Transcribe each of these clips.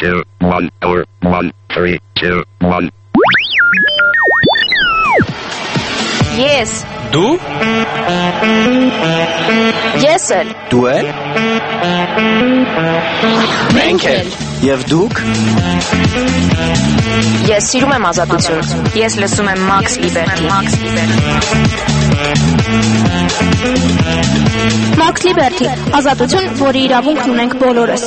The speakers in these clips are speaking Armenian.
2, 1, or 1, 3, 2, 1. Ես Դու Ես էլ Դու էլ Մենք էլ Եվ դուք Ես սիրում եմ ազատություն Ես լսում եմ Max Liberty Max Liberty ազատություն, որի իրավունքն ունենք բոլորս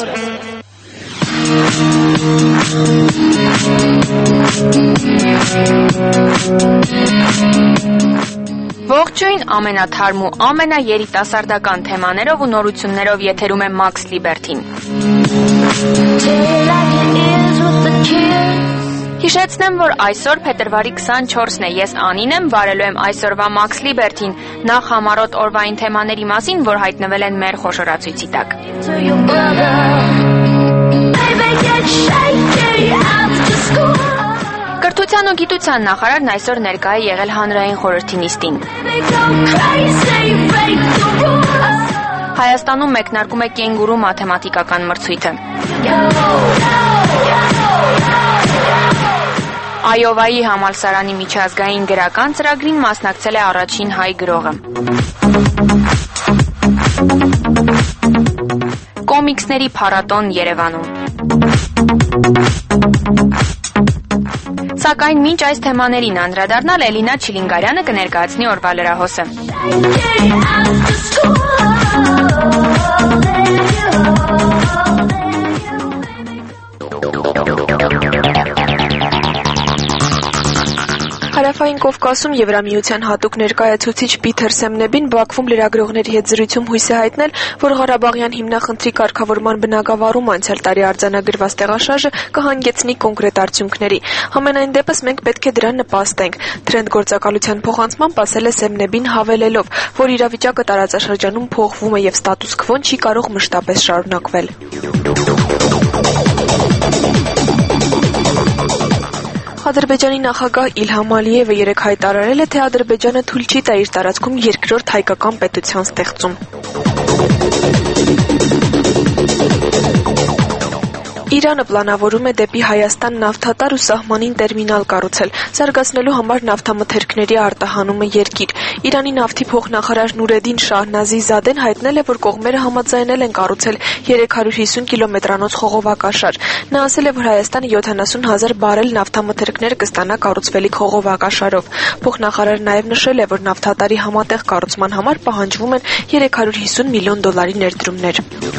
Ողջույն ամենաթարմ ու ամենաերիտասարդական թեմաներով ու նորություններով եթերում է Max Liberty-ն Հիշեցնեմ, որ այսօր փետրվարի 24-ն է, ես Անին եմ, վարելու եմ այսօրվա Max Liberty-ն, նախ համառոտ օրվային թեմաների մասին, որ հայտնվել են մեր խոշորացույցի տակ։ Կրթության ու գիտության նախարարն այսօր ներկա է եղել հանրային խորհրդի նիստին։ Հայաստանում մեկնարկում է կենգուրու մաթեմատիկական մրցույթը։ Այովայի համալսարանի միջազգային գրական ծրագրին մասնակցել է առաջին հայ գրողը։ Կոմիքսների փառատոն Երևանում։ Սակայն մինչ այս թեմաներին անդրադառնալ Էլինա Չիլինգարյանը կներկայացնի օրվա լրահոսը։ Հարավային Կովկասում Եվրամիության հատուկ ներկայացուցիչ Պիթեր Սեմնեբին Բաքվում լրագրողների հետ զրույցում հույս է հայտնել, որ Ղարաբաղյան հիմնախնդրի կարգավորման բնագավառում անցյալ տարի արձանագրված տեղաշարժը կհանգեցնի կոնկրետ արդյունքների։ Համենայն դեպս մենք պետք է դրան նպաստենք։ Թրենդ գործակալության փոխանցմամբ ասել է Սեմնեբին հավելելով, որ իրավիճակը տարածաշրջանում փոխվում է եւ ստատուս քվոն չի կարող մշտապես շարունակվել։ Ադրբեջանի նախագահ Իլհամ Ալիևը երեկ հայտարարել է, թե Ադրբեջանը թույլ չի տա իր տարածքում երկրորդ հայկական պետության ստեղծում։ Իրանը պլանավորում է դեպի Հայաստան նավթատար ու սահմանին տերմինալ կառուցել, զարգացնելու համար նավթամթերքների արտահանումը երկիր։ Իրանի նավթի փոխնախարար Նուրեդին Շահնազի-Զադեն հայտնել է, որ կողմերը համաձայնել են կառուցել 350 կիլոմետրանոց խողովակաշար։ Նա ասել է, որ Հայաստանը 70,000 բարել նավթամթերքներ կստանա կառուցվելիք խողովակաշարով։ Փոխնախարարը նաև նշել է, որ նավթատարի համատեղ կառուցման համար պահանջվում են 350 միլիոն դոլարի ներդրումներ։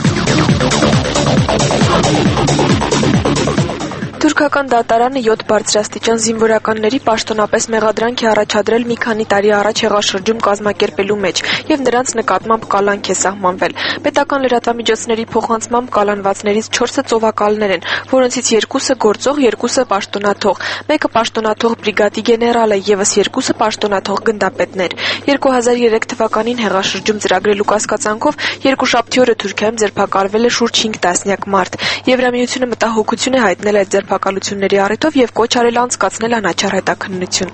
Թուրքական դատարանը 7 բարձրաստիճան զինվորականների պաշտոնապես մեղադրանք է առաջադրել մի քանի տարի առաջ հեղաշրջում կազմակերպելու մեջ եւ նրանց նկատմամբ կալանք է սահմանվել։ Պետական լրատվամիջոցների փոխանցմամբ կալանվածներից 4-ը ծովակալներ են, որոնցից 2-ը գործող, 2-ը պաշտոնաթող, 1-ը պաշտոնաթող բրիգադի գեներալ է, եւս 2-ը պաշտոնաթող գնդապետներ։ 2003 թվականին հեղաշրջում ծրագրելու կասկածանքով երկուշաբթի օրը Թուրքիայում ձերբակալվել է շուրջ 5 տասնյակ մարդ։ Եվրամիությունը մտահոգություն է հայտնել այդ ձերբակալությունների առիթով եւ կոչ արել անցկացնել անաչառ հետաքննություն։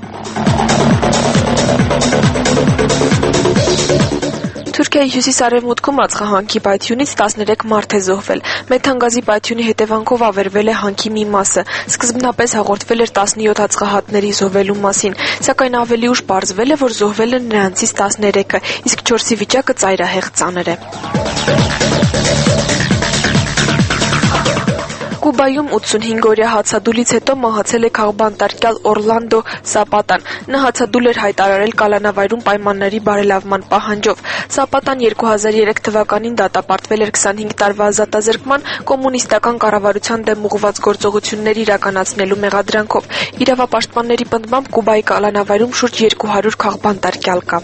Թուրքիայի հյուսիս-արևմուտքում ածխահանքի պայթյունից 13 մարդ է զոհվել։ Մեթանգազի պայթյունի հետևանքով ավերվել է հանքի մի մասը։ Սկզբնապես հաղորդվել էր 17 ածխահատների զոհվելու մասին, սակայն ավելի ուշ պարզվել է, որ զոհվել են նրանցից 13-ը, իսկ 4-ի վիճակը ծայրահեղ ծանր է։ Կուբայում 85-օրյա հացադուլից հետո մահացել է քաղբանտարկյալ Օրլանդո Սապատան։ Նա հացադուլ էր հայտարարել կալանավայրում պայմանների բարելավման պահանջով։ Սապատան 2003 թվականին դատապարտվել էր 25 տարվա ազատազրկման կոմունիստական կառավարության դեմ ուղղված գործողություններ իրականացնելու մեղադրանքով։ Իրավապաշտպանների պնդմամբ Կուբայի կալանավայրում շուրջ 200 քաղբանտարկյալ կա։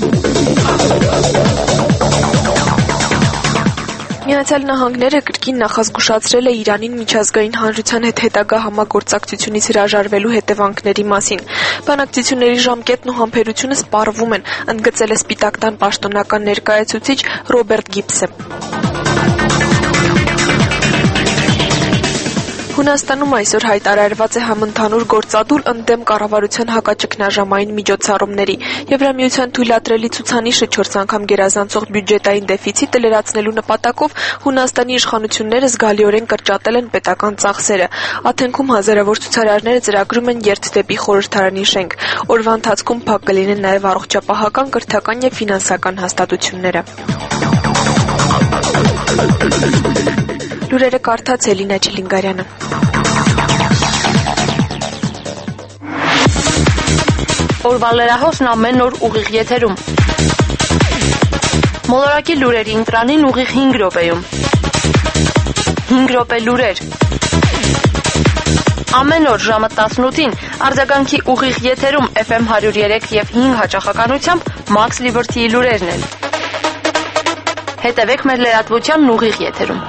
Միացյալ Նահանգները կրկին նախազգուշացրել է Իրանին միջազգային հանրության հետ հետագա համագործակցությունից հրաժարվելու հետևանքների մասին։ Բանակցությունների ժամկետն ու համբերությունը սպառվում են, ընդգծել է Սպիտակ տան պաշտոնական ներկայացուցիչ Ռոբերտ Գիբսը։ Հունաստանում այսօր հայտարարված է համընդհանուր գործադուլ ընդդեմ կառավարության հակաճգնաժամային միջոցառումների։ Եվրամիության թույլատրելի ցուցանիշը 4 անգամ գերազանցող բյուջետային դեֆիցիտը լրացնելու նպատակով Հունաստանի իշխանությունները զգալիորեն կրճատել են պետական ծախսերը։ Աթենքում հազարավոր ցուցարարները ծրագրում են երթ դեպի խորհրդարանի շենք։ Օրվա ընթացքում փակ կլինեն նաև առողջապահական, կրթական և ֆինանսական հաստատությունները։ Լուրերը կարդաց Էլինա Չիլինգարյանը։ Օրվա լրահոսն ամեն օր ուղիղ եթերում։ Մոլորակի լուրերի ընտրանին ուղիղ 5 րոպեում։ 5 րոպե լուրեր։ Ամեն օր ժամը 18-ին արձագանքի ուղիղ եթերում FM 103 և 5 հաճախականությամբ Max Liberty-ի լուրերն են։ Հետևեք մեր լրատվությանն ուղիղ եթերում։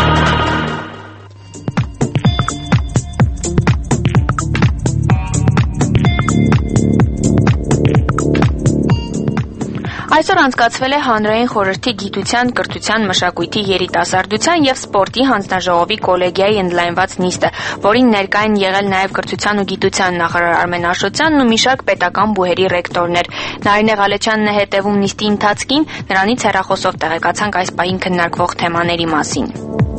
Այսօր անցկացվել է հանրային խորհրդի գիտության, կրթության, մշակույթի, երիտասարդության և սպորտի հանձնաժողովի կոլեգիայի ընդլայնված նիստը, որին ներկա են եղել նաև կրթության ու գիտության նախարար Արմեն Աշոտյանն ու մի շարք պետական բուհերի ռեկտորներ։ Նարինե Ղալեչյանն է հետևում նիստի ընթացքին, նրանից հեռախոսով տեղեկացանք այս պահին քննարկվող թեմաների մասին։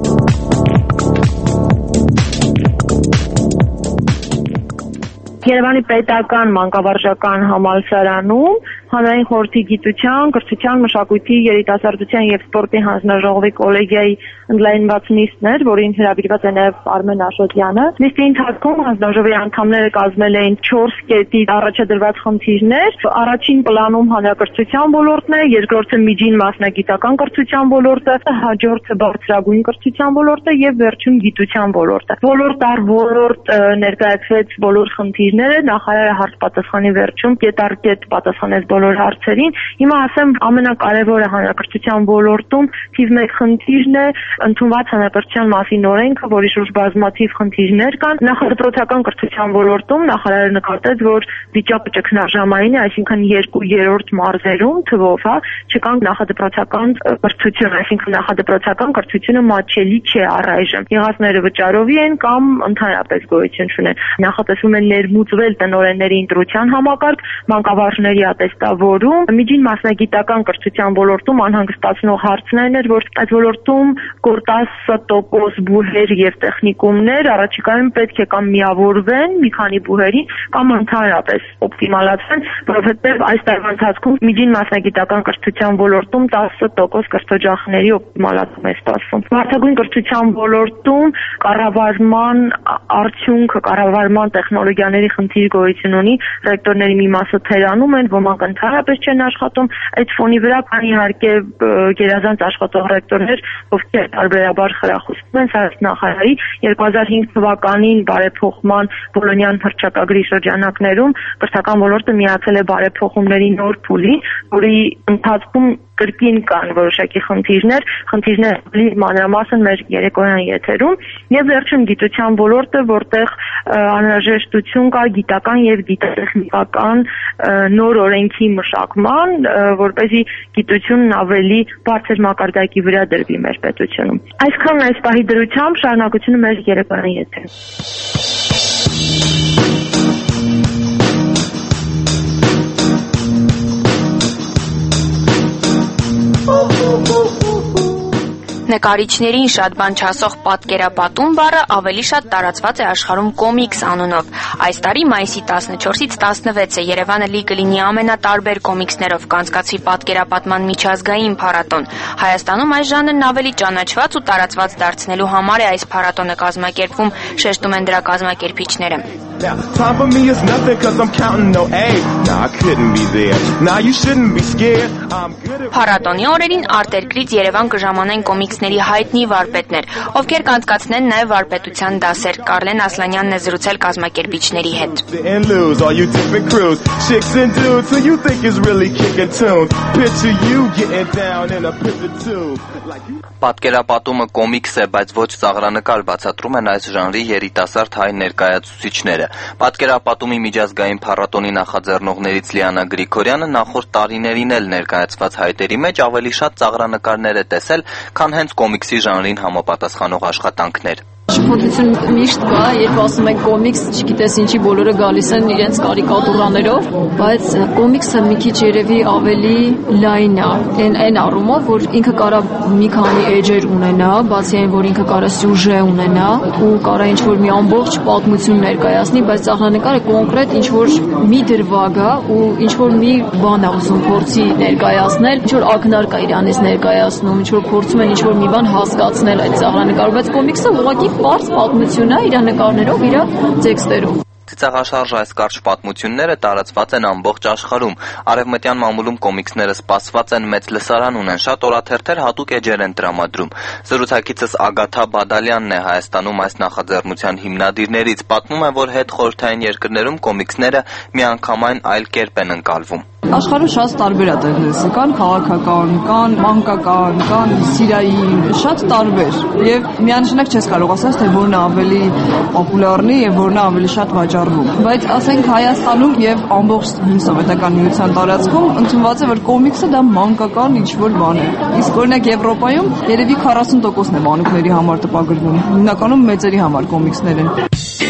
Երևանի պետական մանկավարժական համալսարանում հանրային խորհրդի գիտության, կրթության, մշակույթի, երիտասարդության և սպորտի հանձնաժողովի կոլեգիայի ընդլայնված նիստն էր, որին հրավիրված է նաև Արմեն Աշոտյանը։ Նիստի ընթացքում հանձնաժողովի անդամները կազմել էին 4 կետի առաջադրված խնդիրներ։ Առաջին պլանում հանրակրթության ոլորտն է, երկրորդը միջին մասնագիտական կրթության ոլորտը, հաջորդը բարձրագույն կրթության ոլորտը և վերջում գիտության ոլորտը։ Ոլորտ առ ոլորտ ներկայացվեց բոլոր խնդիրները, նախարարը հարց պատասխանի վերջում կետ պատասխանեց բոլոր հարցերին։ Հիմա ասեմ ամենակարևորը հանրակրթության ոլորտում թիվ 1 խնդիրն է ընդունված հանրակրթության մասին օրենքը, որի շուրջ բազմաթիվ խնդիրներ կան։ Նախադպրոցական կրթության ոլորտում նախարարը նկատեց, որ վիճակը ճգնաժամային է, այսինքն 2/3 մարզերում թվով, չկան նախադպրոցական կրթություն, այսինքն նախադպրոցական կրթությունը մատչելի չէ առայժմ։ Եղածները վճարովի են կամ ընդհանրապես գոյություն չունեն։ Նախատեսվում է ներմուծվել տնօրենների ընտրության համակարգ, մանկավարժների ատեստավորում, միջին մասնագիտական կրթության ոլորտում անհանգստացնող հարցն այն էր, որ այդ ոլորտում կոր 10% բուհեր եւ տեխնիկումներ առաջիկայում պետք է կամ միավորվեն մի քանի բուհերի կամ ընդհանրապես օպտիմալացվեն, որովհետեւ այս տարվա ընթացքում միջին մասնագիտական կրթության ոլորտում 10% կրթօջախների օպտիմալացում է ստացվում։ Մարդագույն կրթության ոլորտում կառավարման արդյունքը, կառավարման տեխնոլոգիաների խնդիր գոյություն ունի, ռեկտորների մի մասը թերանում են, ոմանք ընդհանրապես չեն աշխատում, այդ ֆոնի վրա կան իհարկե գերազանց աշխատող ռեկտորներ, ովքեր տարբերաբար խրախուսվում են սարս նախարարի 2005 թվականին բարեփոխման Բոլոնյան հռչակագրի շրջանակներում կրթական ոլորտը միացել է բարեփոխումների նոր փուլի, որի ընթացքում կրկին կան որոշակի խնդիրներ մանրամասն մեր երեկոյան եթերում եւ վերջում գիտության ոլորտը, որտեղ անհրաժեշտություն կա գիտական եւ գիտատեխնիկական նոր օրենքի մշակման, որպեսզի գիտությունն ավելի բարձր մակարդակի վրա դրվի մեր պետությունում։ Այսքանն այս պահի դրությամբ շարունակությունը մեր երեկոյան եթերում։ Նկարիչներին շատ բան չասող պատկերապատում բառը ավելի շատ տարածված է աշխարհում կոմիքս անունով։ Այս տարի մայիսի 14-ից 16-ը Երևանը լի կլինի ամենատարբեր կոմիքսներով կանցկացվի պատկերապատման միջազգային փառատոն։ Հայաստանում այս ժանրն ավելի ճանաչված ու տարածված դարձնելու համար է այս փառատոնը կազմակերպվում, շեշտում են դրա կազմակերպիչները։ Փառատոնի օրերին արտերկրից Երևան կժամանեն կոմիքսների հայտնի վարպետներ, ովքեր կանցկացնեն նաև վարպետության դասեր։ Կարլեն Ասլանյանն է զրուցել կազմակերպիչների հետ։ Պատկերապատումը կոմիքս է, բայց ոչ ծաղրանկար, բացատրում են այս ժանրի երիտասարդ հայ ներկայացուցիչները։ Պատկերապատումի միջազգային փառատոնի նախաձեռնողներից Լիանա Գրիգորյանը նախորդ տարիներին էլ ներկայացված հայտերի մեջ ավելի շատ ծաղրանկարներ է տեսել, քան հենց կոմիքսի ժանրին համապատասխանող աշխատանքներ։ Շփոթություն միշտ կա, երբ ասում ենք կոմիքս, չգիտես ինչի բոլորը գալիս են իրենց կարիկատուրաներով, բայց կոմիքսը մի քիչ երևի ավելի լայն է, այն առումով, որ ինքը կարա մի քանի էջեր ունենա, բացի այն, որ ինքը կարա սյուժե ունենա ու կարա ինչ-որ մի ամբողջ պատմություն ներկայացնի, բայց ծաղրանկարը կոնկրետ ինչ-որ մի դրվագ է ու ինչ-որ մի բան է ուզում փորձի ներկայացնել, ինչ-որ ակնարկ է իրանից ներկայացնում, ինչ-որ փորձում են ինչ-որ մի բան հասկացնել այդ ծաղրանկարով, բայց կոմիքսը ուղղակի պարզ պատմություն է իր նկարներով, իր տեքստերով։ Ծիծաղաշարժ այս կարճ պատմությունները տարածված են ամբողջ աշխարհում։ Արևմտյան մամուլում կոմիքսները սպասված են, մեծ լսարան ունեն, շատ օրաթերթեր հատուկ էջեր են տրամադրում։ Զրուցակիցս Ագաթա Բադալյանն է Հայաստանում այս նախաձեռնության հիմնադիրներից, պատմում է, որ հետխորհրդային երկրներում կոմիքսները միանգամայն այլ կերպ են ընկալվում։ Աշխարհում շատ տարբեր է տենդենսը, կան քաղաքական, կան մանկական, կան սիրային, շատ տարբեր։ Եվ միանշանակ չես կարող ասել, թե որն է ավելի պոպուլյարն եւ որն է ավելի շատ վաճառվում։ Բայց ասենք Հայաստանում եւ ամբողջ Սովետական միության տարածքում ընդունված է, որ կոմիքսը դա մանկական ինչ-որ բան է։ Իսկ օրինակ Եվրոպայում երևի 40%-ն է մանուկների համար տպագրվում։ Հիմնականում մեծերի համար կոմիքսներ են։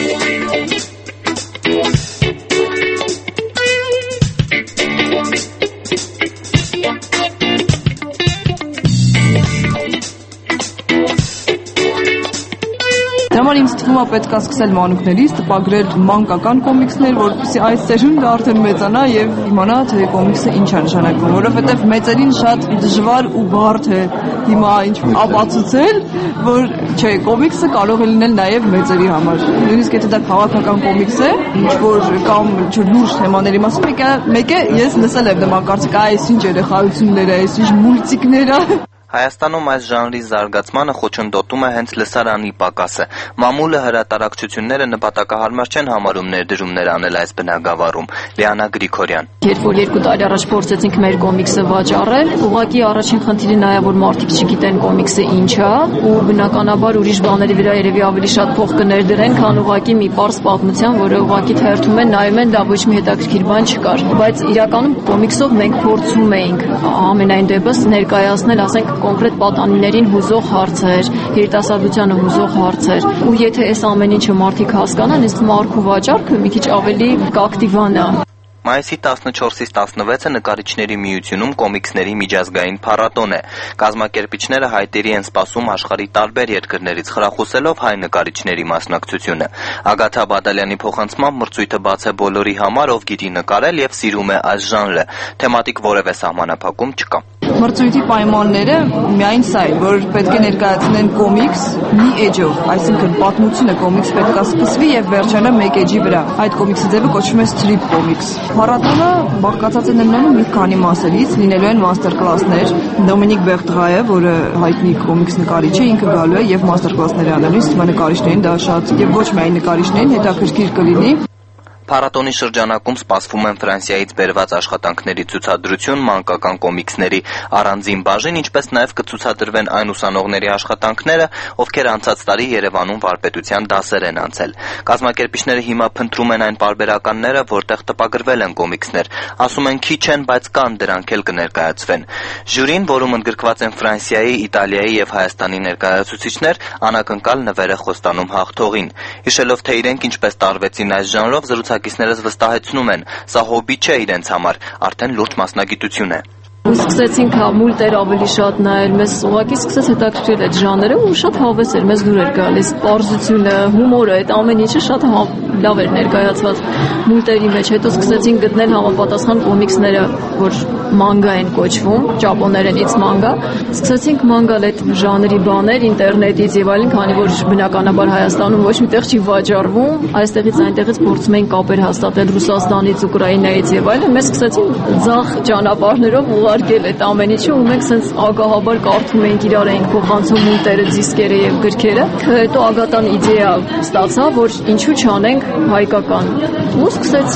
Համար ինձ թվում է պետք է սկսել մանուկներից տպագրել մանկական կոմիքսներ, որպեսզի այս սերունդը արդեն մեծանա եւ իմանա, թե կոմիքսը ինչ է նշանակում, որովհետեւ մեծերին շատ դժվար ու բարդ է հիմա ինչ-որ ապացուցել, որ չէ, կոմիքսը կարող է լինել նաեւ մեծերի համար։ Նույնիսկ եթե դա քաղաքական կոմիքս է, ինչ-որ կամ ինչ-որ լուրջ թեմաների մասին, մեկը ես լսել եմ նման կարծիք, այս ինչ երեխայություններ է, այս ինչ մուլտիկներ է։ Հայաստանում այս ժանրի զարգացմանը խոչընդոտում է հենց լսարանի պակասը։ Մամուլը հրատարակչությունները նպատակահարմար չեն համարում ներդրումներ անել այս բնագավառում։ Լիանա Գրիգորյան։ Երբ որ 2 տարի առաջ փորձեցինք մեր կոմիքսը վաճառել, ուղղակի առաջին խնդիրը նա է, որ մարդիկ չգիտեն կոմիքսը ինչ է, ու բնականաբար ուրիշ բաների վրա երևի ավելի շատ փող կներդրեն, քան ուղղակի մի պարզ պատմության, որը ուղղակի թերթում են, նայում են, դա ոչ մի հետաքրքիր բան չկար։ Բայց իրականում կոմիքսով մենք փորձում էինք ամենայն դեպս ներկայացնել, ասենք կոնկրետ պատանիներին հուզող հարցեր, երիտասարդությանը հուզող հարցեր, ու եթե այս ամեն ինչը մարդիկ հասկանան, իսկ մարդու վաճառքը մի քիչ ավելի կակտիվանա։ Մայիսի 14-ից 16-ը Նկարիչների միությունում կոմիքսների միջազգային փառատոն է։ Կազմակերպիչները հայտերի են սպասում աշխարհի տարբեր երկրներից, խրախուսելով հայ նկարիչների մասնակցությունը։ Ագաթա Բադալյանի փոխանցմամբ մրցույթը բաց է բոլորի համար, ով գիտի նկարել եւ սիրում է այս ժանրը։ Թեմատիկ որևէ սահմանափակում չկա։ Մրցույթի պայմանները միայն սա է, որ պետք է ներկայացնեն կոմիքս մի էջով, այսինքն պատմությունը կոմիքս պետք է սկսվի եւ վերջանա մեկ էջի վրա։ Այդ կոմիքսի ձևը կոչվում է strip comics։ Փառատոնը բաղկացած է նրանում մի քանի մասերից, լինելու են մաստեր կլասներ։ Դոմինիկ Բերտրայը, որը հայտնի կոմիքս նկարիչ է, ինքը գալու է եւ մաստեր կլասներ անելու, իսկ նկարիչներին դա շատ եւ ոչ միայն նկարիչներին հետաքրքիր կլինի։ Փառատոնի շրջանակում սպասվում են Ֆրանսիայից բերված աշխատանքների ցուցադրություն, մանկական կոմիքսների առանձին բաժին, ինչպես նաև կցուցադրվեն այն ուսանողների աշխատանքները, ովքեր անցած տարի Երևանում վարպետության դասեր են անցել։ Կազմակերպիչները հիմա փնտրում են այն պարբերականները, որտեղ տպագրվել են կոմիքսներ։ Ասում են քիչ են, բայց կան, դրանք էլ կներկայացվեն։ Ժյուրին, որում ընդգրկված են Ֆրանսիայի, Իտալիայի եւ Հայաստանի ներկայացուցիչներ, անակնկալ նվեր է խոստանում հաղթողին։ Հիշելով, թե իրենք ինչպես տարվեցին այս ժանրով, զրուցակիցներս վստահեցնում են, սա հոբի չէ իրենց համար, արդեն լուրջ մասնագիտություն է։ Ու սկսեցինք մուլտեր ավելի շատ նայել, մեզ ուղղակի սկսեց հետաքրքրել այդ ժանրը ու շատ հավես էր, մեզ դուր էր գալիս պարզությունը, հումորը, այդ ամեն ինչը շատ լավ էր ներկայացված մուլտերի մեջ։ Հետո սկսեցինք գտնել համապատասխան կոմիքսները, որ մանգա են կոչվում, ճապոներենից մանգա։ Սկսեցինք մանգալ այդ ժանրի բաներ ինտերնետից եւ այլն, քանի որ բնականաբար Հայաստանում ոչ միտեղ չի վաճառվում, այստեղից այնտեղից փորձում էին կապեր հաստատել Ռուսաստանից, Ուկրաինայից եւ այլն։ Մեզ սկսեցին ձախ ճանապարհներով ուղարկել այդ ամեն ինչը ու մենք սենց ագահաբար կարդում էինք, իրար էինք փոխանցում մուլտերը, դիսկերը եւ գրքերը։ Հետո Ագատան իդեա ստացավ, որ ինչու չանենք հայկական։ Ու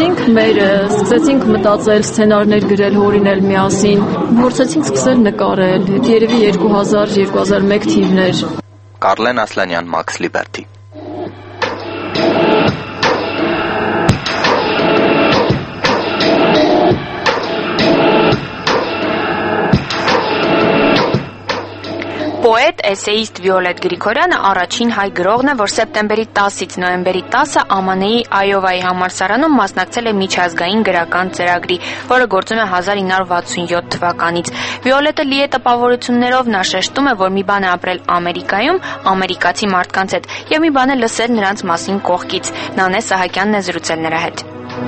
սկսեցինք մտածել, սցենարներ գրել, հորինել միասին, փորձեցինք սկսել նկարել։ Երևի 2000-2001 թիվներ։ Կարլեն Ասլանյան, Max Liberty։ Պոետ, էսեիստ Վիոլետ Գրիգորյանը առաջին հայ գրողն է, որ սեպտեմբերի 10-ից նոյեմբերի 10-ը ԱՄՆ-ի Այովայի համալսարանում մասնակցել է միջազգային գրական ծրագրի, որը գործում է 1967 թվականից։ Վիոլետը լի է տպավորություններով, նա շեշտում է, որ մի բան է ապրել Ամերիկայում, ամերիկացի մարդկանց հետ, եւ մի բան է լսել նրանց մասին կողքից։ Նանե Սահակյանն է զրուցել նրա հետ։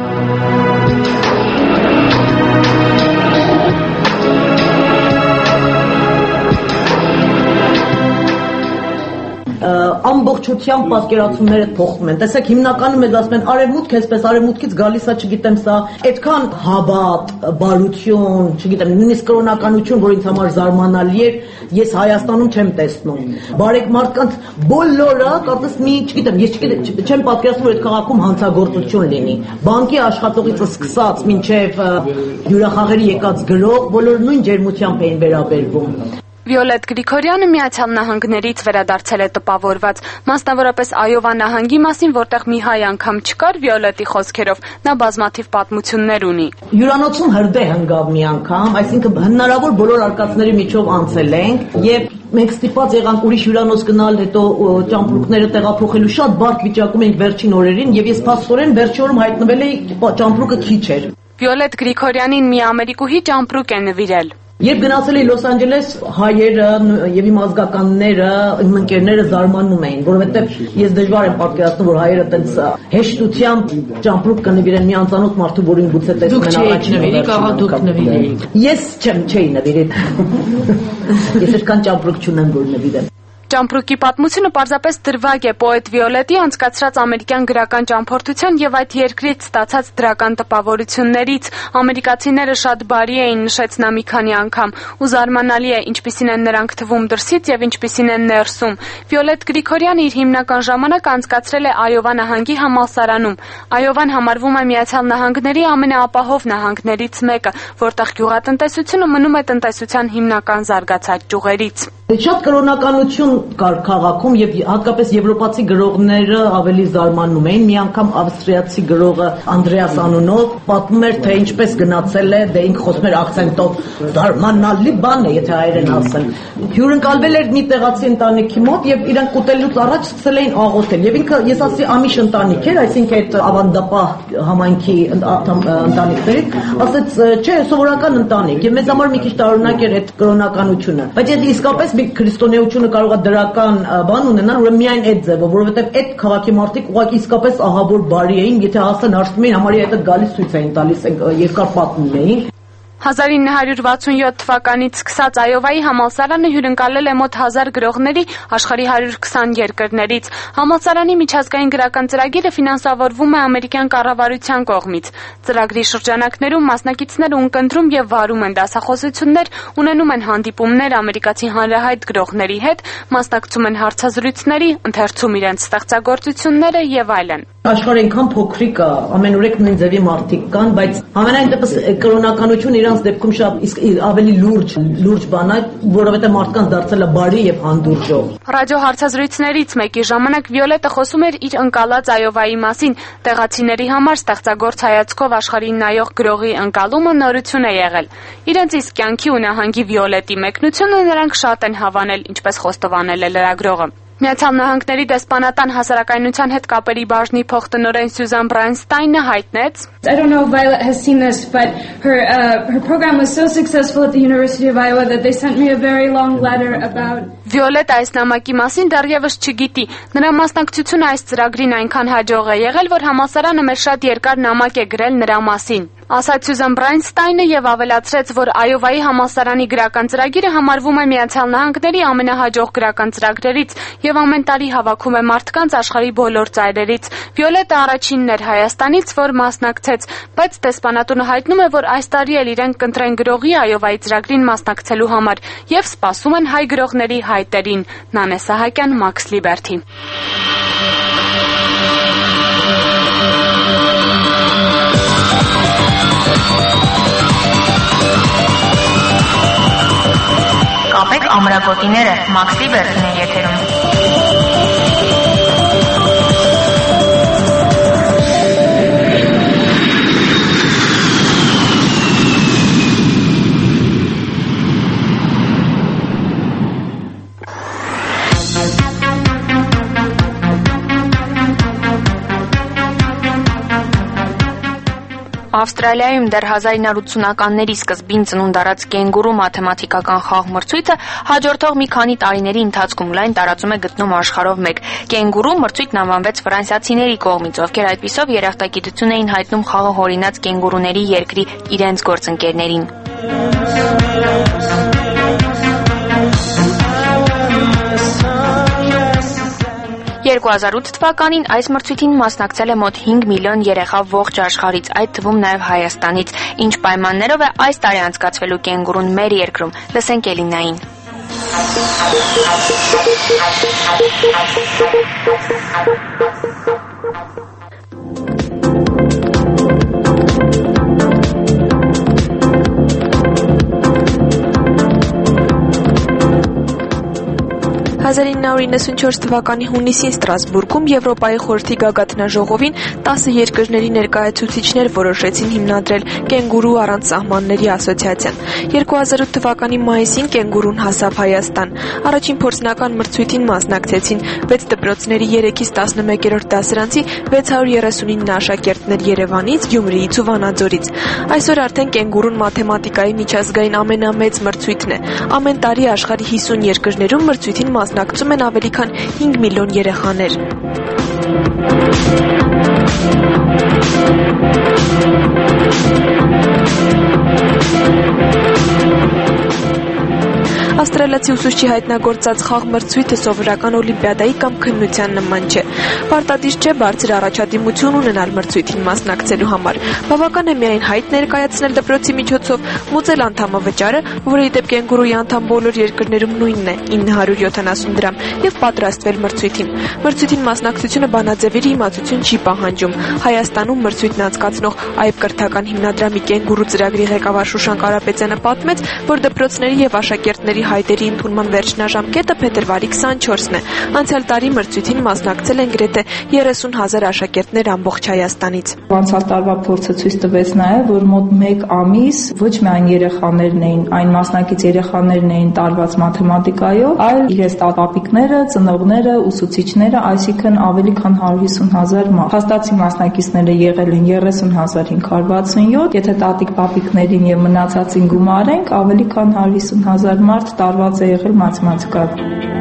Ամբողջությամբ պատկերացումները փոխվում են։ Տեսեք, հիմնականում մեզ ասում են արևմուտք, այսպես արևմուտքից գալիս է, չգիտեմ, սա այդքան հավատ, բարություն, չգիտեմ, նույնիսկ կրոնականություն, որ ինձ համար զարմանալի է, ես Հայաստանում չեմ տեսնում։ Բարեք մարդկանց բոլորը, կարծես մի, չգիտեմ, ես չեմ պատկերացնում, որ այդ քաղաքում հանցագործություն լինի։ Բանկի աշխատողից սկսած մինչև հյուրախաղերի եկած գրող, բոլորը նույն ջերմությամբ էին վերաբերվում։ Վիոլետ Գրիգորյանը Միացյալ Նահանգներից վերադարձել է տպավորված, մասնավորապես Այովա նահանգի մասին, որտեղ մի հայ անգամ չկար, Վիոլետի խոսքերով, նա բազմաթիվ պատմություններ ունի։ Հյուրանոցում հրդեհ հնգավ մի անգամ, այսինքն հնարավոր բոլոր արկածների միջով անցել ենք եւ մենք ստիպված եղանք ուրիշ հյուրանոց գնալ, հետո ճամպրուկները տեղափոխելու շատ բարդ վիճակում ենք վերջին օրերին եւ ես փաստորեն վերջի օրում հայտնվել էի ճամպրուկը քիչ էր։ Վիոլետ Գրիգորյանին մի ամերիկուհի ճամպրուկ է նվիրել։ Երբ գնացել էի Լոս Անջելես, հայերը եւ իմ ազգականները, իմ ընկերները զարմանում էին, որովհետեւ ես դժվար եմ պատկերացնում, որ հայերը տենց հեշտությամբ ճամպրուկ կնվիրեն մի անծանոթ մարդու, որին գուցե տեսնում են առաջին նվիրի, դուք նվիրեիք։ Ես չէի նվիրել։ Ես այդքան ճամպրուկ չունեմ, որ նվիրեմ։ Ճամպրուկի պատմությունը պարզապես դրվագ է պոետ Վիոլետի անցկացրած ամերիկյան գրական ճամփորդության եւ այդ երկրից ստացած դրական տպավորություններից։ Ամերիկացիները շատ բարի էին, նշեց նա մի քանի անգամ, ու զարմանալի է, ինչպիսին են նրանք թվում դրսից եւ ինչպիսին են ներսում։ Վիոլետ Գրիգորյանը իր հիմնական ժամանակը անցկացրել է Այովա նահանգի համալսարանում։ Այովան համարվում է Միացյալ Նահանգների ամենաապահով նահանգներից մեկը, որտեղ գյուղատնտեսությունը մնում է տնտեսության հիմնական զարգացած ճյուղերից։ Շատ կրոնականություն կար քաղաքում եւ հատկապես եվրոպացի գրողները ավելի զարմանում էին։ Մի անգամ ավստրիացի գրողը Անդրեաս անունով պատմում էր, թե ինչպես գնացել է, դե ինքը խոսում էր ակցենտով, զարմանալի բան է, եթե հայերեն ասեն։ Հյուրընկալվել էր մի տեղացի ընտանիքի մոտ եւ իրանք ուտելուց առաջ սկսել էին աղոթել եւ ինքը, ես ասի, ամիշ ընտանիք էր, այսինքն այդ ավանդապահ համայնքի ընտանիքներից, ասեց, չէ, սովորական ընտանիք եւ մեզ համար մի քիչ տարօրինակ էր այդ կրոնականությունը։ Բայց եթե իսկապես մի քրիստոնեությունը կարող է դրական բան ունենալ, ուրեմն միայն այդ ձևով, որովհետև այդ քաղաքի մարդիկ ուղղակի իսկապես ահավոր բարի էին, եթե հասան հաշտվում էին, համարի այդ գալիս ցույց էին տալիս, երկար պատմում էին։ 1967 թվականից սկսած Այովայի համալսարանը հյուրընկալել է մոտ 1000 գրողների աշխարհի 120 երկրներից։ Համալսարանի միջազգային գրական ծրագիրը ֆինանսավորվում է ամերիկյան կառավարության կողմից։ Ծրագրի շրջանակներում մասնակիցները ունկնդրում եւ վարում են դասախոսություններ, ունենում են հանդիպումներ ամերիկացի հանրահայտ գրողների հետ, մասնակցում են հարցազրույցների, ընթերցում իրենց ստեղծագործությունները եւ այլն։ Աշխարհը այնքան փոքրիկ է, ամենուրեք նույն ձևի մարդիկ կան, բայց ամենայն դեպս կրոնականություն իրանց դեպքում շատ ավելի լուրջ բան է, որովհետեւ մարդկանց դարձել է բարի եւ հանդուրժող։ Ռադիո հարցազրույցներից մեկի ժամանակ Վիոլետը խոսում էր իր ընկալած Այովայի մասին։ Տեղացիների համար ստեղծագործ հայացքով աշխարհին նայող գրողի ընկալումը նորություն է եղել։ Իրենց իսկ կյանքի ու նահանգի Վիոլետի մեկնությունը նրանք շատ են հավանել, ինչպես խոստովանել է լրագրողը։ Միացյալ Նահանգների դեսպանատան հասարակայնության հետ կապերի բաժնի փոխտնօրեն Սյուզան Բրայնստայնը հայտնեց. I don't know if Violet has seen this, but her program was so successful at the University of Iowa that they sent me a very long letter about. Վիոլետ այս նամակի մասին դեռևս չգիտի։ Նրա մասնակցությունը այս ծրագրին այնքան հաջող է եղել, որ համալսարանը մեր շատ երկար նամակ է գրել նրա մասին։ Ասաց Սյուզան Բրայնստայնը եւ ավելացրեց, որ Այովայի համալսարանի գրական ծրագիրը համարվում է Միացյալ Նահանգների ամենահաջող գրական ծրագրերից եւ ամեն տարի հավաքում է մարդկանց աշխարհի բոլոր ծայրերից։ Վիոլետը առաջինն էր Հայաստանից, որ մասնակցեց, բայց դեսպանատունը հայտնում է, որ այս տարի էլ իրենք կընտրեն գրողի Այովայի ծրագրին մասնակցելու համար եւ սպասում են հայ գրողների հայտերին։ Նանե Սահակյան, Max Liberty։ Կապեք ամրագոտիները, Max Liberty-ն է եթերում։ Ավստրալիայում դեռ 1980-ականների սկզբին ծնունդ առած կենգուրու մաթեմատիկական խաղ մրցույթը հաջորդող մի քանի տարիների ընթացքում լայն տարածում է գտնում աշխարհով մեկ։ Կենգուրու մրցույթն անվանվեց ֆրանսիացիների կողմից, ովքեր այդպիսով երախտագիտություն էին հայտնում խաղը հորինած կենգուրուների երկրի իրենց գործընկերներին։ 2008 թվականին այս մրցույթին մասնակցել է մոտ 5 միլիոն երեխա ողջ աշխարհից, այդ թվում նաև Հայաստանից։ Ինչ պայմաններով է այս տարի անցկացվելու կենգուրուն մեր երկրում, լսենք Էլինային։ «1994 թվականի հունիսին Ստրասբուրգում Եվրոպայի խորհրդի գագաթնաժողովին 10 երկրների ներկայացուցիչներ որոշեցին հիմնադրել Կենգուրու առանց սահմանների ասոցիացիան։ 2008 թվականի մայիսին կենգուրուն հասավ Հայաստան։ Առաջին փորձնական մրցույթին մասնակցեցին 6 դպրոցների 3-ից 11-րդ դասարանցի 639 աշակերտներ Երևանից, Գյումրիից ու Վանաձորից։ Այսօր արդեն կենգուրուն մաթեմատիկայի միջազգային ամենամեծ մրցույթն է։ Ամեն տարի աշխարհի 50 երկրներում մրցույթին մասնակցում են ավելի քան 5 միլիոն երեխաներ։ Ավստրալիացի ուսուցչի հայտնագործած խաղ մրցույթը սովորական օլիմպիադայի կամ քննության նման չէ։ Պարտադիր չէ բարձր առաջադիմություն ունենալ մրցույթին մասնակցելու համար։ Բավական է միայն հայտ ներկայացնել դպրոցի միջոցով, մուծել անդամավճարը, որը ի դեպ կենգուրուի անդամ բոլոր երկրներում նույնն է՝ 970 դրամ, եւ պատրաստվել մրցույթին։ Մրցույթին մասնակցությունը բանաձևերի իմացություն չի պահանջում։ Հայաստանում մրցույթն անցկացնող Այբ կրթական հիմնադրամի կենգուրու ծրագրի ղեկավար Շուշան Կարապետյանը պատմեց, որ դպրոցների եւ աշակերտների հայտերի ընդունման վերջնաժամկետը փետրվարի 24-ն է։ Անցյալ տարի մրցույթին մասնակցել են գրեթե 30,000 աշակերտներ ամբողջ Հայաստանից։ Անցյալ տարվա փորձը ցույց տվեց նաև, որ մոտ 1 ամիս ոչ միայն երեխաներն էին, այն մասնակից երեխաներն էին տարված մաթեմատիկայով, այլ իրենց տատապիկները, ծնողները, ուսուցիչները, այսինքն ավելի քան 150,000 մարդ։ Հաստատի մասնակիցները եղել են 30,567, եթե տատիկ-պապիկներին եւ մնացածին գումարենք, ավելի քան 150,000 մարդ տարված է եղել մաթեմատիկայով։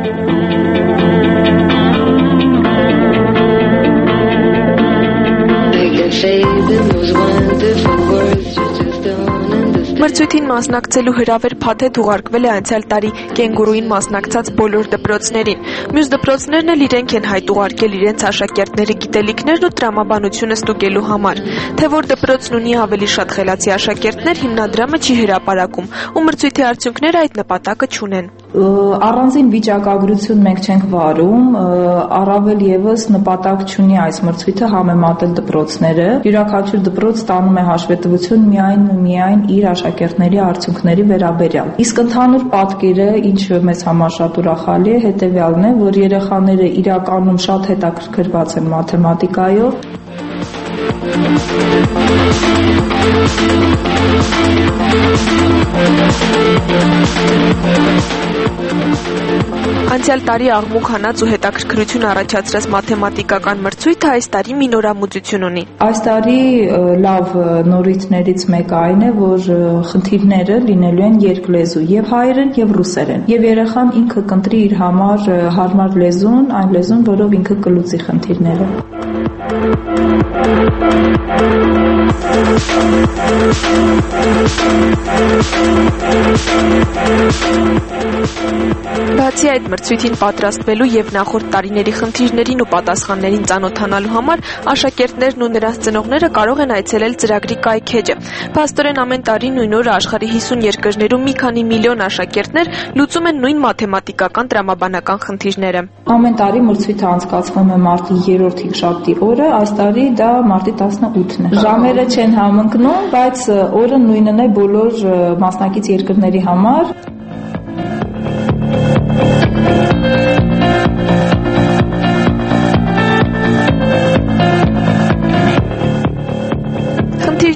Մրցույթին մասնակցելու հրավեր փաթեթ ուղարկվել է անցյալ տարի կենգուրուին մասնակցած բոլոր դպրոցներին։ Մյուս դպրոցներն էլ իրենք են հայտ ուղարկել իրենց աշակերտների գիտելիքներն ու տրամաբանությունը ստուգելու համար։ Թե որ դպրոցն ունի ավելի շատ խելացի աշակերտներ, հիմնադրամը չի հրապարակում, ու մրցույթի արդյունքները այդ նպատակը չունեն։ Առանձին վիճակագրություն մենք չենք վարում, առավել եւս նպատակ չունի այս մրցույթը համեմատել դպրոցները։ Յուրաքանչյուր դպրոց ստանում է հաշվետվություն միայն իր աշակերտների արդյունքների վերաբերյալ։ Իսկ ընդհանուր պատկերը, ինչը մեզ համար շատ ուրախալի է, հետեւյալն է, որ երեխաները իրականում շատ հետաքրքրված են մաթեմատիկայով։ Անցյալ տարի աղմուկ հանած ու հետաքրքրություն առաջացրած մաթեմատիկական մրցույթը այս տարի մի նորամուծություն ունի։ Այս տարի լավ նորույթներից մեկը այն է, որ խնդիրները լինելու են երկլեզու, եւ հայերեն, եւ ռուսերեն։ Եվ երեխան ինքը կընտրի իր համար հարմար լեզուն, այն լեզուն, որով ինքը կլուծի խնդիրները։ Բացի այդ մրցույթին պատրաստվելու եւ նախորդ տարիների խնդիրներին ու պատասխաններին ծանոթանալու համար աշակերտներն ու նրանց ծնողները կարող են այցելել ծրագրի կայքեջը։ Փաստորեն ամեն տարի նույն օրը աշխարհի 50 երկրներում մի քանի միլիոն աշակերտներ լուծում են նույն մաթեմատիկական տրամաբանական խնդիրները։ Ամեն տարի մրցույթը անցկացվում է մարտի 3-րդ հինգշաբթի օրը, այս տարի դա մարտի 18-ն է։ Ժամերը չեն համընկնում, բայց օրը նույնն է բոլոր մասնակից երկրների համար։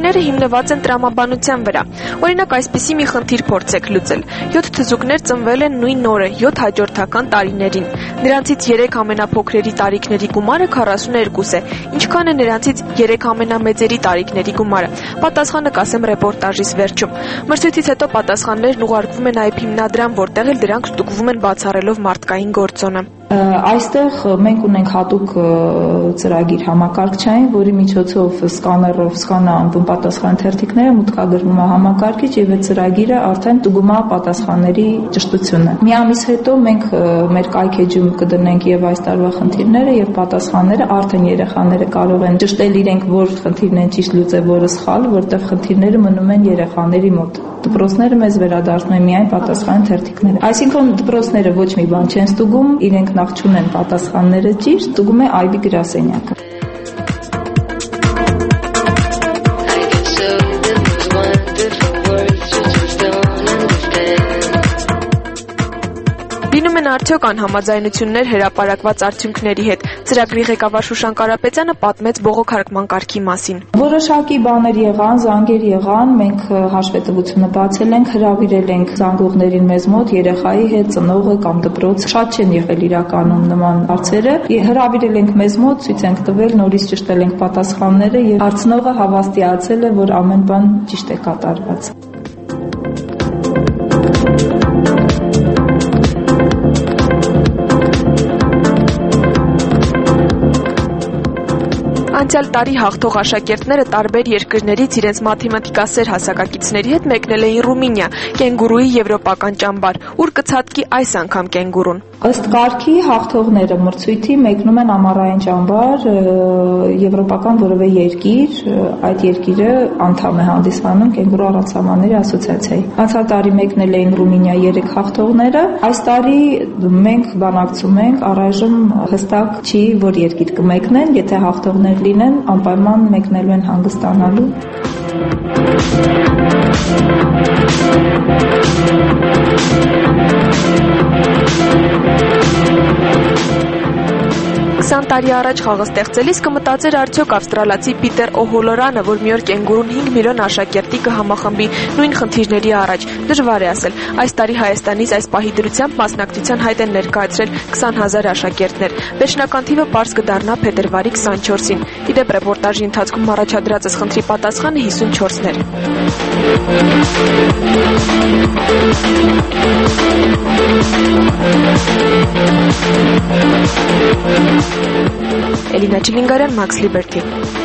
արդյունքները հիմնված են տրամաբանության վրա։ Օրինակ, այսպիսի մի խնդիր փորձեք լուծել։ 7 թզուկներ ծնվել են նույն օրը 7 հաջորդական տարիներին։ Նրանցից 3 ամենափոքրերի տարիքների գումարը 42 է։ Ինչքան է նրանցից 3 ամենամեծերի տարիքների գումարը։ Պատասխանը կասեմ ռեպորտաժից վերջում։ Մրցույթից հետո պատասխաններն ուղարկվում են այբ հիմնադրամ, որտեղ էլ դրանք ստուգվում են բացառելով մարդկային գործոնը։ Այստեղ մենք ունենք հատուկ ծրագիր համակարգչային, որի միջոցով սկաներով սկանանվում պատասխան թերթիկները, մուտքագրվում է համակարգիչ եւ այդ ծրագիրը արդեն ստուգում է պատասխանների ճշտությունը։ Մի ամիս հետո մենք մեր կայքեջում կդնենք եւ այս տարվա խնդիրները եւ պատասխանները, արդեն երեխաները կարող են ճշտել իրենք, որ խնդիրն են ճիշտ լուծել, որը սխալ, որտեղ խնդիրները մնում են երեխաների մոտ։ Դպրոցները մեզ վերադարձնում են միայն պատասխան թերթիկները։ Այսինքն դպրոցները ոչ մի բան չեն ստուգում, իրենք նախ չունեն պատասխանները ճիշտ, ստուգում է այբի գրասենյակը։ Լինում են արդյոք անհամաձայնություններ հրապարակված արդյունքների հետ։ Ծրագրի ղեկավար Շուշան Կարապետյանը պատմեց բողոքարկման կարգի մասին։ Որոշակի բաներ եղան, զանգեր եղան, մենք հաշվետվությունը բացել ենք, հրավիրել ենք զանգողներին մեզ մոտ, երեխայի հետ, ծնողը կամ դպրոց։ Շատ չեն եղել իրականում նման հարցերը։ Հրավիրել ենք մեզ մոտ, ցույց ենք տվել, նորից ճշտել ենք պատասխանները եւ հարցնողը հավաստիացել է, որ ամեն բան ճիշտ է կատարված։ Անցյալ տարի հաղթող աշակերտները տարբեր երկրներից իրենց մաթեմատիկասեր հասակակիցների հետ մեկնել էին Ռումինիա, կենգուրուի եվրոպական ճամբար, ուր կցատկի այս անգամ կենգուրուն։ Ըստ կարգի հաղթողները մրցույթի մեկնում են ամառային ճամբար, եվրոպական որևէ երկիր, այդ երկիրը անդամ է հանդիսանում կենգուրու առանցամանների ասոցիացիայի։ Անցյալ տարի մեկնել էին Ռումինիա 3 հաղթողները, այս տարի մենք բանակցում ենք, առայժմ հստակ չի, որ երկիր կմեկնեն, եթե հաղթողներ լինեն, անպայման մեկնելու են հանգստանալու։ 20 տարի առաջ խաղը ստեղծելիս կմտածեր արդյոք ավստրալացի Պիտեր Օհոլորանը, որ մի օր կենգուրուն 5 միլիոն աշակերտի կհամախմբի նույն խնդիրների առաջ։ Դժվար է ասել։ Այս տարի Հայաստանից այս պահի դրությամբ մասնակցության հայտ են ներկայացրել 20,000 աշակերտներ։ Վերջնական թիվը պարզ կդառնա փետրվարի 24-ին։ Իդեպ ռեպորտաժի ընթացքում առաջադրածս խնդրի պատասխանը 54-ն էր։ Էլինա Չիլինգարյան, Max Liberty։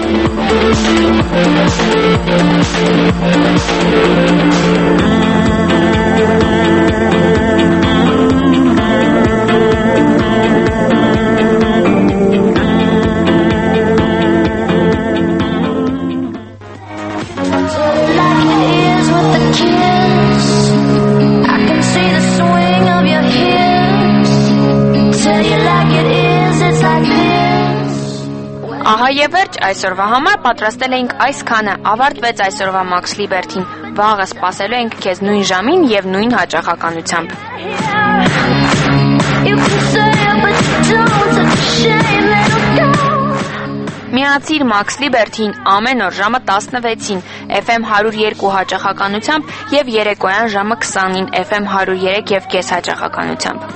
Ահա եւ վերջ, այսօրվա համար պատրաստել էինք այսքանը։ Ավարտվեց այսօրվա Max Liberty-ն։ Վաղը սպասելու ենք քեզ նույն ժամին եւ նույն հաճախականությամբ։ Միացիր Max Liberty-ին ամեն օր ժամը 16-ին FM 102 հաճախականությամբ եւ երեկոյան ժամը 20-ին FM 103 եւ կես հաճախականությամբ։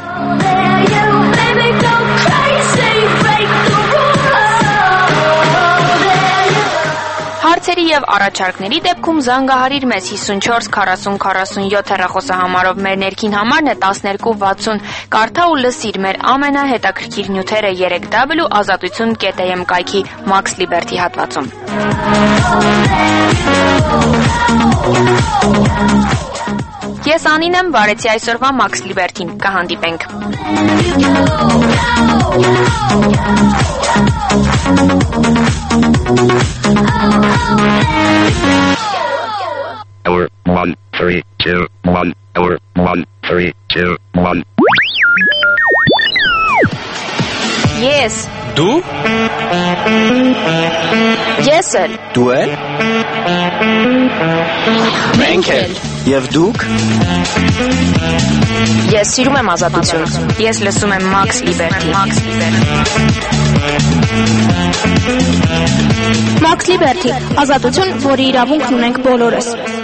Հարցերի եւ առաջարկների դեպքում զանգահարիր մեզ 54 40 47 հեռախոսահամարով, մեր ներքին համարն է 1260։ Կարդա ու լսիր մեր ամենահետաքրքիր նյութերը 3W ազատություն.am կայքի Max Liberty հատվածում։ Ես Անին եմ, վարեցի այսօրվա Max Liberty-ին։ Կհանդիպենք։ Hour 1 3 2 1 hour 1 3 2 1 Yes. Դու? Ես էլ։ Դու էլ? Մենք էլ։ Եվ դուք? Ես սիրում եմ ազատություն։ Ես լսում եմ Max Liberty։ Max Liberty, ազատություն, որի իրավունքն ունենք բոլորս։